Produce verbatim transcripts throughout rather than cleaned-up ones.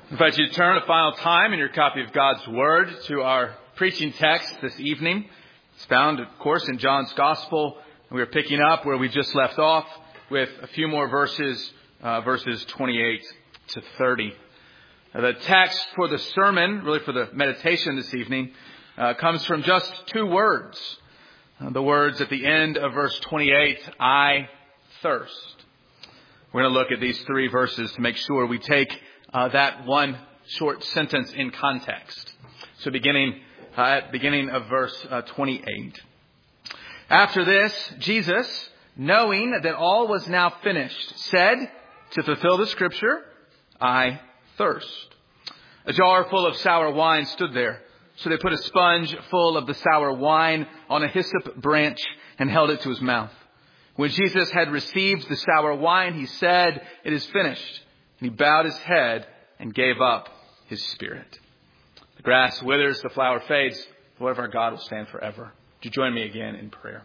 I invite you to turn a final time in your copy of God's Word to our preaching text this evening. It's found, of course, in John's Gospel. And we are picking up where we just left off with a few more verses, uh, verses twenty-eight to thirty. Uh, the text for the sermon, really for the meditation this evening, uh, comes from just two words. Uh, the words at the end of verse twenty-eight, I thirst. We're going to look at these three verses to make sure we take Uh, that one short sentence in context. So beginning uh, at beginning of verse uh, twenty-eight. After this, Jesus, knowing that all was now finished, said, to fulfill the scripture, I thirst. A jar full of sour wine stood there. So they put a sponge full of the sour wine on a hyssop branch and held it to his mouth. When Jesus had received the sour wine, he said, it is finished. And he bowed his head and gave up his spirit. The grass withers, the flower fades. The word of our God will stand forever. Would you join me again in prayer?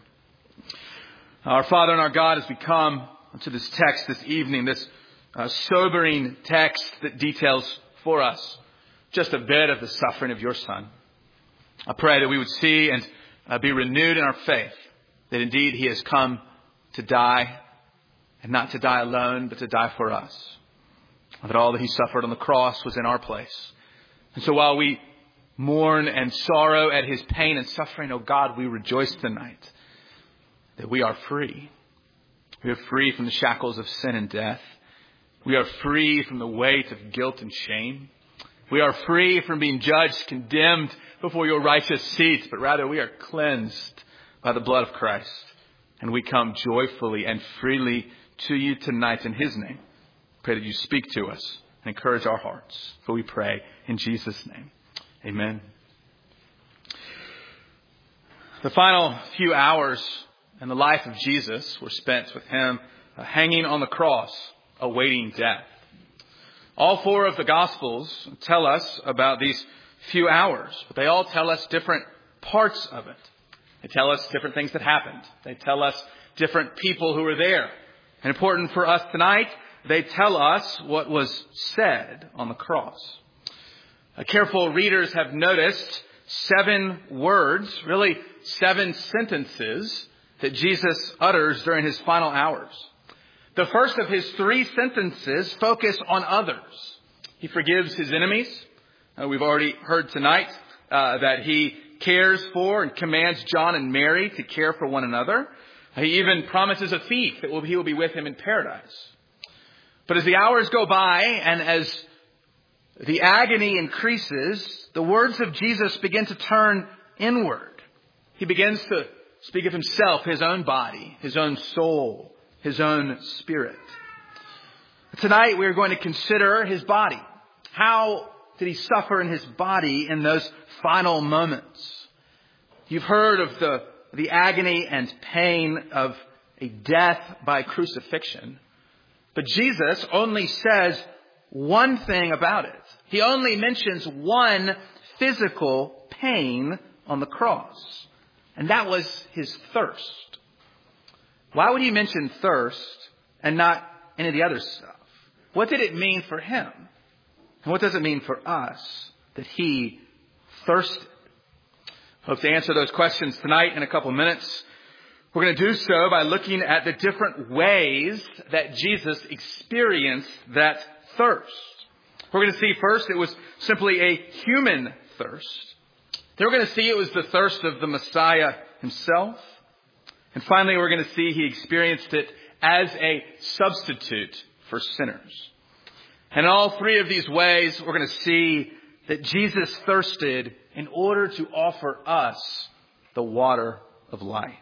Our Father and our God, as we come to this text this evening, this uh, sobering text that details for us just a bit of the suffering of your Son. I pray that we would see and uh, be renewed in our faith, that indeed he has come to die, and not to die alone, but to die for us. That all that he suffered on the cross was in our place. And so while we mourn and sorrow at his pain and suffering, oh God, we rejoice tonight that we are free. We are free from the shackles of sin and death. We are free from the weight of guilt and shame. We are free from being judged, condemned before your righteous seat, but rather we are cleansed by the blood of Christ. And we come joyfully and freely to you tonight in his name. Pray that you speak to us and encourage our hearts. For we pray in Jesus' name. Amen. The final few hours in the life of Jesus were spent with him uh, hanging on the cross, awaiting death. All four of the Gospels tell us about these few hours, but they all tell us different parts of it. They tell us different things that happened. They tell us different people who were there. And important for us tonight, they tell us what was said on the cross. Uh, careful readers have noticed seven words, really seven sentences that Jesus utters during his final hours. The first of his three sentences focus on others. He forgives his enemies. Uh, we've already heard tonight uh, that he cares for and commands John and Mary to care for one another. He even promises a thief that he will be with him in paradise. But as the hours go by and as the agony increases, the words of Jesus begin to turn inward. He begins to speak of himself, his own body, his own soul, his own spirit. Tonight we are going to consider his body. How did he suffer in his body in those final moments? You've heard of the, the agony and pain of a death by crucifixion. But Jesus only says one thing about it. He only mentions one physical pain on the cross. And that was his thirst. Why would he mention thirst and not any of the other stuff? What did it mean for him? And what does it mean for us that he thirsted? I hope to answer those questions tonight in a couple minutes. We're going to do so by looking at the different ways that Jesus experienced that thirst. We're going to see first it was simply a human thirst. Then we're going to see it was the thirst of the Messiah himself. And finally, we're going to see he experienced it as a substitute for sinners. And in all three of these ways, we're going to see that Jesus thirsted in order to offer us the water of life.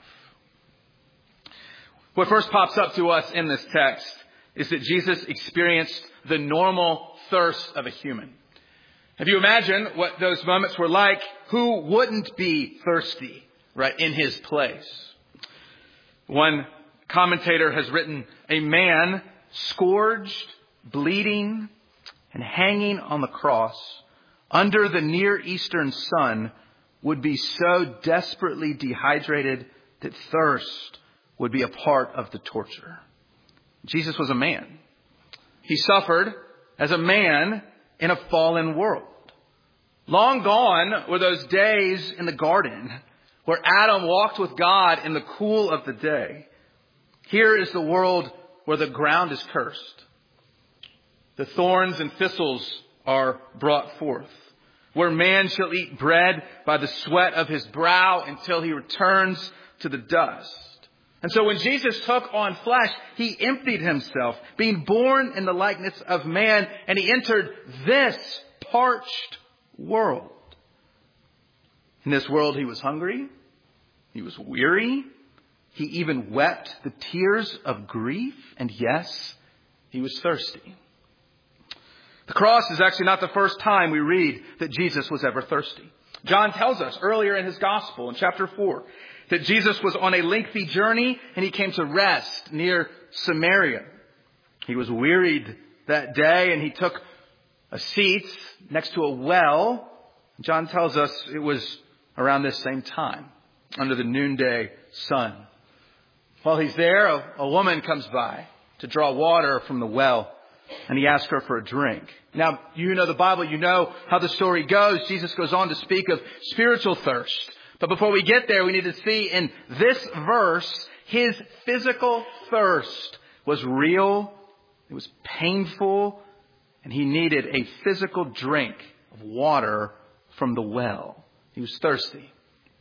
What first pops up to us in this text is that Jesus experienced the normal thirst of a human. If you imagine what those moments were like, who wouldn't be thirsty, right, in his place? One commentator has written, a man scourged, bleeding, and hanging on the cross under the Near Eastern sun would be so desperately dehydrated that thirst would be a part of the torture. Jesus was a man. He suffered as a man in a fallen world. Long gone were those days in the garden where Adam walked with God in the cool of the day. Here is the world where the ground is cursed. The thorns and thistles are brought forth, where man shall eat bread by the sweat of his brow until he returns to the dust. And so when Jesus took on flesh, he emptied himself, being born in the likeness of man, and he entered this parched world. In this world he was hungry, he was weary, he even wept the tears of grief, and yes, he was thirsty. The cross is actually not the first time we read that Jesus was ever thirsty. John tells us earlier in his gospel in chapter four that Jesus was on a lengthy journey and he came to rest near Samaria. He was wearied that day and he took a seat next to a well. John tells us it was around this same time, under the noonday sun. While he's there, a, a woman comes by to draw water from the well, and he asks her for a drink. Now, you know the Bible, you know how the story goes. Jesus goes on to speak of spiritual thirst. But before we get there, we need to see in this verse, his physical thirst was real, it was painful, and he needed a physical drink of water from the well. He was thirsty.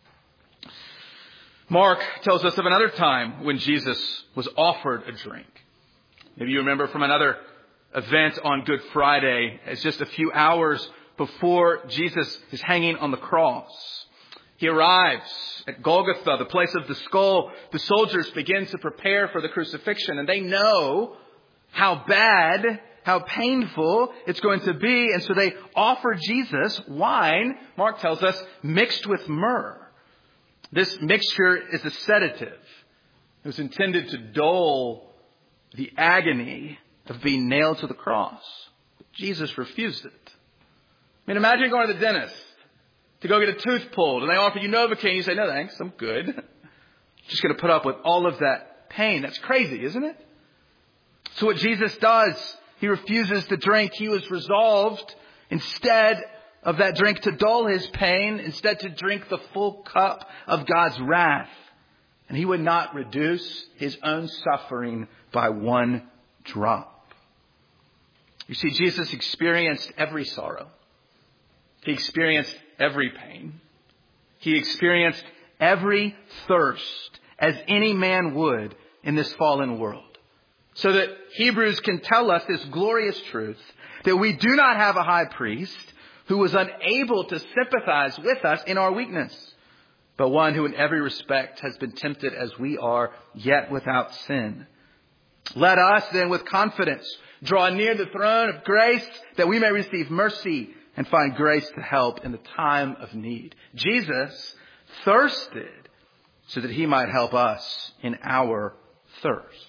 Mark tells us of another time when Jesus was offered a drink. Maybe you remember from another event on Good Friday. It's just a few hours before Jesus is hanging on the cross. He arrives at Golgotha, the place of the skull. The soldiers begin to prepare for the crucifixion, and they know how bad, how painful it's going to be. And so they offer Jesus wine, Mark tells us, mixed with myrrh. This mixture is a sedative. It was intended to dull the agony of being nailed to the cross. But Jesus refused it. I mean, imagine going to the dentist to go get a tooth pulled, and they offer you Novocaine. You say, no thanks, I'm good. Just going to put up with all of that pain. That's crazy, isn't it? So what Jesus does, he refuses the drink. He was resolved, instead of that drink, to dull his pain, instead to drink the full cup of God's wrath. And he would not reduce his own suffering by one drop. You see, Jesus experienced every sorrow. He experienced every pain. He experienced every thirst as any man would in this fallen world. So that Hebrews can tell us this glorious truth, that we do not have a high priest who was unable to sympathize with us in our weakness, but one who in every respect has been tempted as we are, yet without sin. Let us then with confidence draw near the throne of grace that we may receive mercy and find grace to help in the time of need. Jesus thirsted so that he might help us in our thirst.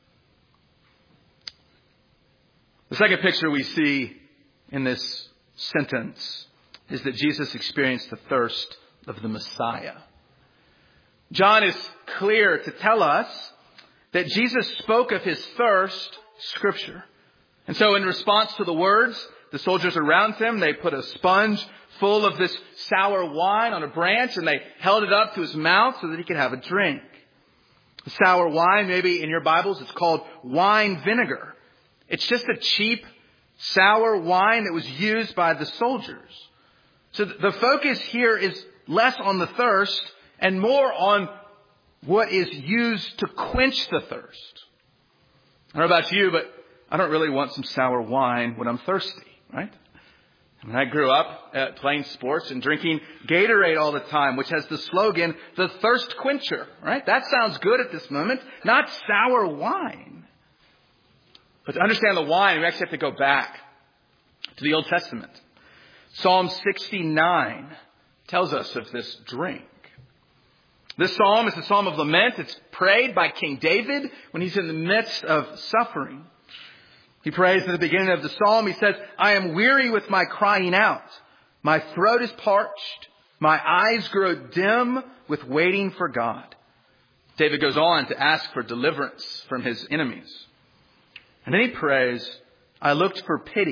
The second picture we see in this sentence is that Jesus experienced the thirst of the Messiah. John is clear to tell us that Jesus spoke of his thirst, Scripture. And so in response to the words, the soldiers around him, they put a sponge full of this sour wine on a branch and they held it up to his mouth so that he could have a drink. The sour wine, maybe in your Bibles, it's called wine vinegar. It's just a cheap, sour wine that was used by the soldiers. So the focus here is less on the thirst and more on what is used to quench the thirst. I don't know about you, but I don't really want some sour wine when I'm thirsty, right? When I grew up uh, playing sports and drinking Gatorade all the time, which has the slogan, the thirst quencher, right? That sounds good at this moment, not sour wine. But to understand the wine, we actually have to go back to the Old Testament. Psalm sixty-nine tells us of this drink. This psalm is a psalm of lament. It's prayed by King David when he's in the midst of suffering. He prays at the beginning of the psalm. He says, I am weary with my crying out. My throat is parched. My eyes grow dim with waiting for God. David goes on to ask for deliverance from his enemies. And then he prays, I looked for pity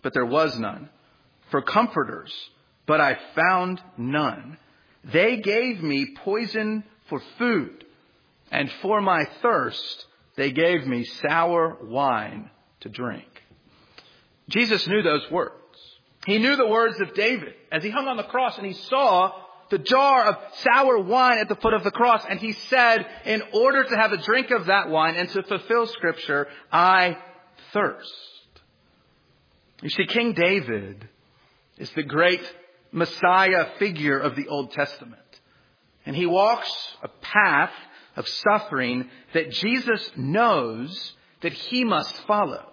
but there was none. For comforters, but I found none. They gave me poison for food, and for my thirst, they gave me sour wine to drink. Jesus knew those words. He knew the words of David as he hung on the cross and he saw the jar of sour wine at the foot of the cross. And he said, in order to have a drink of that wine and to fulfill Scripture, I thirst. You see, King David is the great Messiah figure of the Old Testament. And he walks a path of suffering that Jesus knows that he must follow.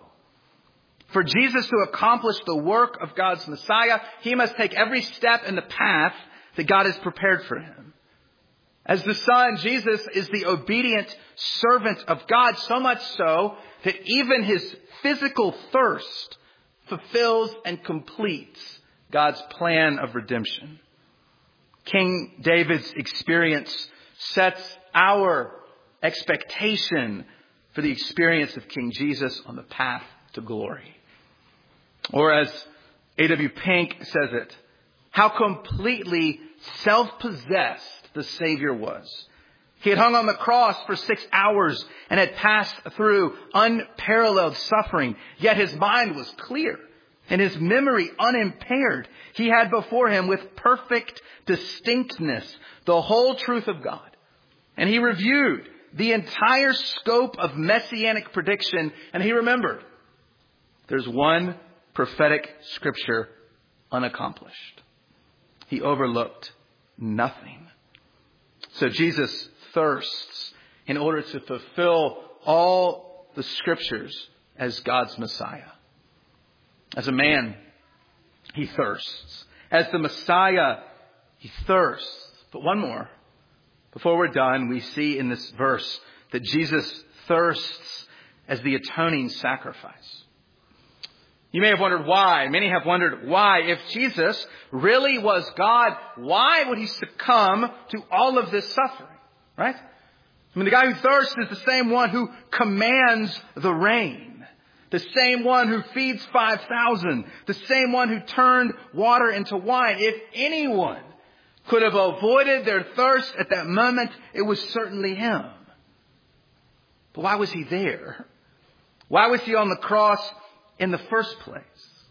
For Jesus to accomplish the work of God's Messiah, he must take every step in the path that God has prepared for him. As the Son, Jesus is the obedient servant of God, so much so that even his physical thirst fulfills and completes God's plan of redemption. King David's experience sets our expectation for the experience of King Jesus on the path to glory. Or as A W Pink says it, how completely self-possessed the Savior was. He had hung on the cross for six hours and had passed through unparalleled suffering, yet his mind was clear and his memory unimpaired. He had before him with perfect distinctness the whole truth of God. And he reviewed the entire scope of messianic prediction, and he remembered there's one prophetic scripture unaccomplished. He overlooked nothing. So Jesus thirsts in order to fulfill all the scriptures as God's Messiah. As a man, he thirsts. As the Messiah, he thirsts. But one more. Before we're done, we see in this verse that Jesus thirsts as the atoning sacrifice. You may have wondered why. Many have wondered why. If Jesus really was God, why would he succumb to all of this suffering? Right? I mean, the guy who thirsts is the same one who commands the rain. The same one who feeds five thousand. The same one who turned water into wine. If anyone could have avoided their thirst at that moment, it was certainly him. But why was he there? Why was he on the cross in the first place?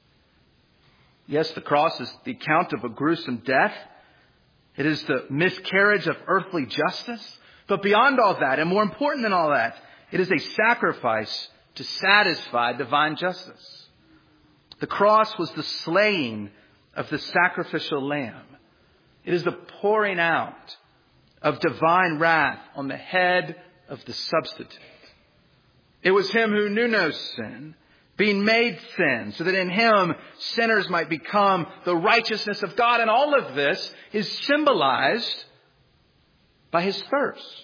Yes, the cross is the account of a gruesome death. It is the miscarriage of earthly justice. But beyond all that, and more important than all that, it is a sacrifice to satisfy divine justice. The cross was the slaying of the sacrificial lamb. It is the pouring out of divine wrath on the head of the substitute. It was him who knew no sin, being made sin, so that in him sinners might become the righteousness of God. And all of this is symbolized by his thirst.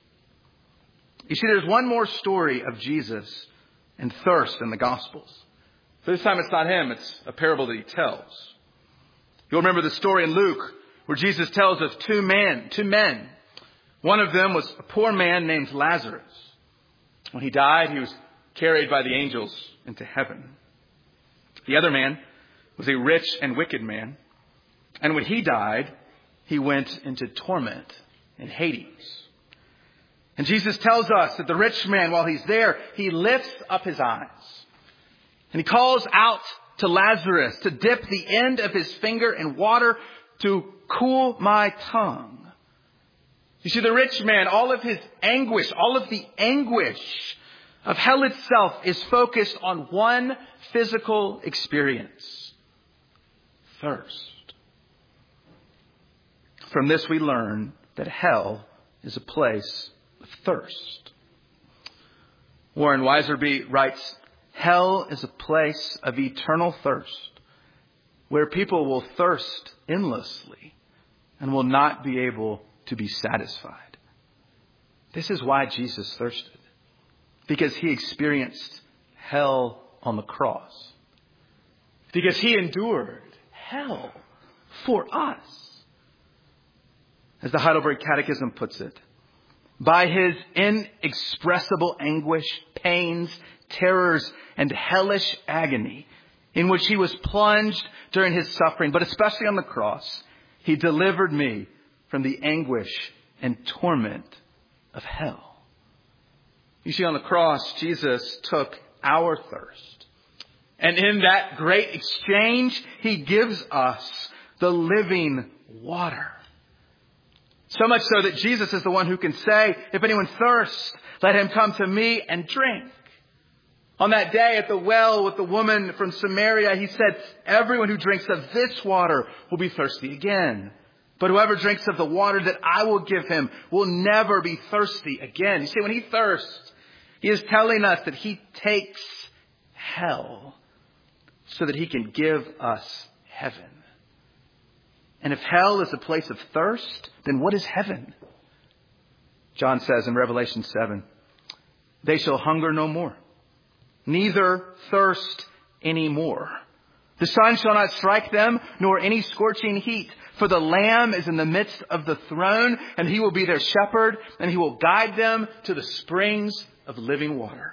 You see, there's one more story of Jesus and thirst in the Gospels. But this time it's not him, it's a parable that he tells. You'll remember the story in Luke where Jesus tells of two men, two men. One of them was a poor man named Lazarus. When he died, he was carried by the angels into heaven. The other man was a rich and wicked man. And when he died, he went into torment in Hades. And Jesus tells us that the rich man, while he's there, he lifts up his eyes. And he calls out to Lazarus to dip the end of his finger in water to cool my tongue. You see, the rich man, all of his anguish, all of the anguish of hell itself is focused on one physical experience: thirst. From this we learn that hell is a place of thirst. Warren Weiserby writes, hell is a place of eternal thirst where people will thirst endlessly and will not be able to be satisfied. This is why Jesus thirsted, because he experienced hell on the cross, because he endured hell for us. As the Heidelberg Catechism puts it, by his inexpressible anguish, pains, terrors, and hellish agony, in which he was plunged during his suffering, but especially on the cross, he delivered me from the anguish and torment of hell. You see, on the cross, Jesus took our thirst. And in that great exchange, he gives us the living water. So much so that Jesus is the one who can say, if anyone thirsts, let him come to me and drink. On that day at the well with the woman from Samaria, he said, everyone who drinks of this water will be thirsty again. But whoever drinks of the water that I will give him will never be thirsty again. You see, when he thirsts, he is telling us that he takes hell so that he can give us heaven. And if hell is a place of thirst, then what is heaven? John says in Revelation seven, they shall hunger no more, neither thirst any more. The sun shall not strike them, nor any scorching heat. For the Lamb is in the midst of the throne, and he will be their shepherd, and he will guide them to the springs of living water.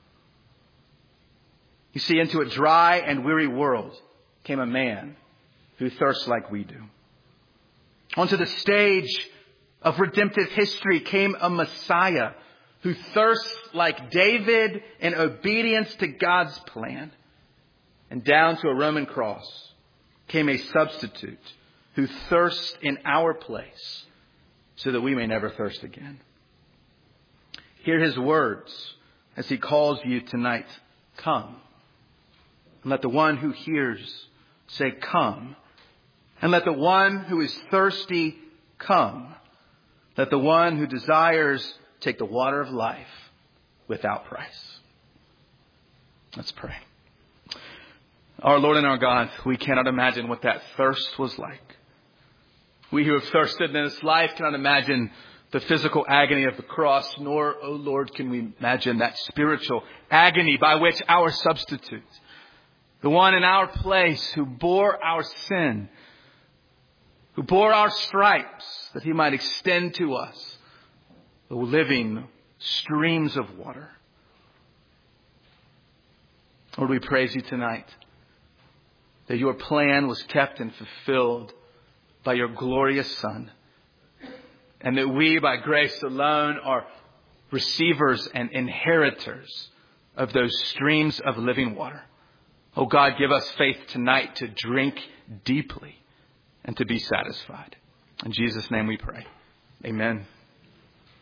You see, into a dry and weary world came a man who thirsts like we do. Onto the stage of redemptive history came a Messiah who thirsts like David in obedience to God's plan. And down to a Roman cross came a substitute who thirsts in our place so that we may never thirst again. Hear his words as he calls you tonight, come. And let the one who hears say, come. And let the one who is thirsty come. Let the one who desires take the water of life without price. Let's pray. Our Lord and our God, we cannot imagine what that thirst was like. We who have thirsted in this life cannot imagine the physical agony of the cross, nor, O Lord, can we imagine that spiritual agony by which our substitute, the one in our place who bore our sin, who bore our stripes, that he might extend to us the living streams of water. Lord, we praise you tonight that your plan was kept and fulfilled by your glorious Son, and that we, by grace alone, are receivers and inheritors of those streams of living water. Oh God, give us faith tonight to drink deeply and to be satisfied. In Jesus' name we pray. Amen.